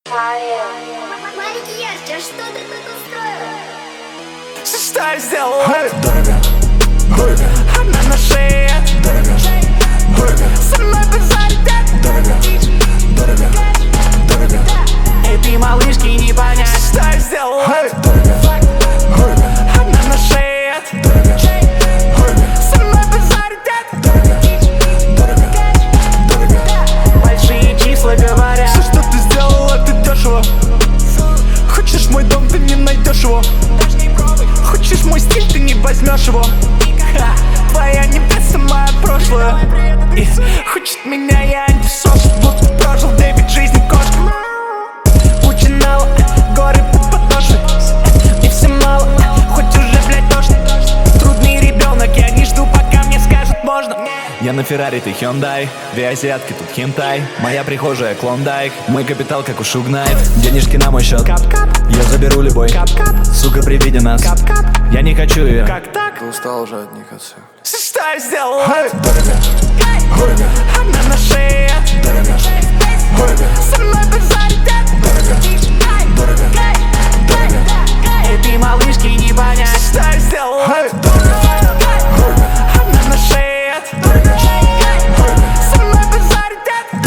Маленький Яшка, что ты тут устроила? Что я сделал? Дорого, дорого, Она на шее. дорого, дорого, Со мной базарит. дорого, дорого, дорого, Этой малышки не понять, что я сделал. дорого, дорого, Она на шее. дорого, дорого, Со мной базарит. дорого, дорого, дорого. Большие числа говорят. Все, что ты сделал, это дешево. Хочешь мой дом, ты не найдешь его. Хочешь мой стиль, ты не возьмешь его. Твоя невеста, мое прошлое. И Хочет меня, я антисос. Будто прожил 9 жизней кошка. Учинала, горы под подножкой. И все мало, хоть уже, блядь, дождь. Трудный ребенок, я не жду, пока мне скажут можно. я на Феррари, ты Hyundai. Две азиатки, тут хентай. Моя прихожая Клондайк. Мой капитал, как у Шугнайт. Денежки на мой счет. Кап-кап, Я заберу любой. кап-кап, Сука, при виде нас. кап-кап. Я не хочу ее. Как так? Устал уже от них отца. Что я сделал? Дорого, дорого, Она на шее. дорого, дорого, Со мной базарит. дорого, дорого, дорого, Этой малышки не понять, что я сделал. дорого, дорого, Она на шее. дорого, дорого, Со мной базарит.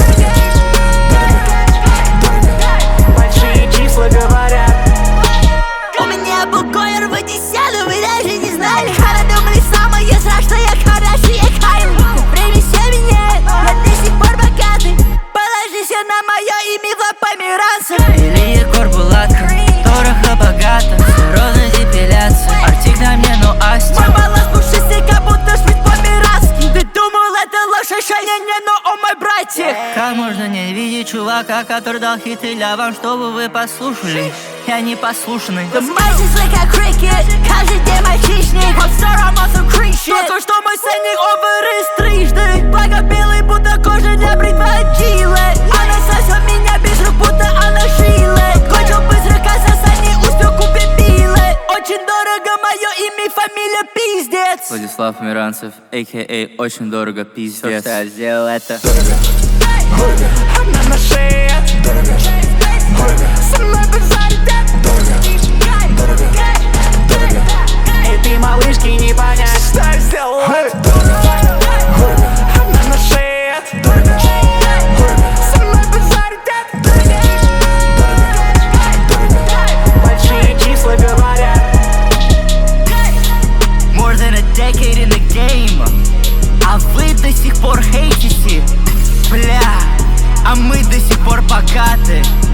Большие числа говорят. У меня был койер в Одессяну, вы даже не знали. Хара думали самое зря, что я хороший, я Кайл. Время все меняет, я до сих пор богатый. Положись на мое имя в померанцев. Или Егор Булатка, дорого, богато, все розы депиляция. Артик на мне, но Асти. Мой баланс пушистый, как будто шпить по-пиратски. Ты думал, это ложь, не, но о мой братик. Как можно не видеть чувака, который дал хиты для вам, чтобы вы послушали? Я не послушный. The mice is like a cricket, каждый день мальчишник. I'm sorry, I'm also creep shit. Только что мой сценник оверы трижды. Благо белый, будто кожа для предводила. Она сосет меня без рук, будто она шила. Кончил быстро, казался, не успел купить билы. Очень дорого мое имя и фамилия, пиздец. Владислав Миранцев, a.k.a. очень дорого, пиздец. Я сделал это. дорого, Она на шее. дорого, дорого, Со мной базарит. дорого, дорого, дорого, Этой малышки не понять, что я сделал. дорого, дорого, Она на шее. дорого, дорого, Со мной базарит. дорого, дорого. Большие числа говорят. More than a decade in the game, а вы до сих пор хейтите. Бля, а мы до сих пор богаты.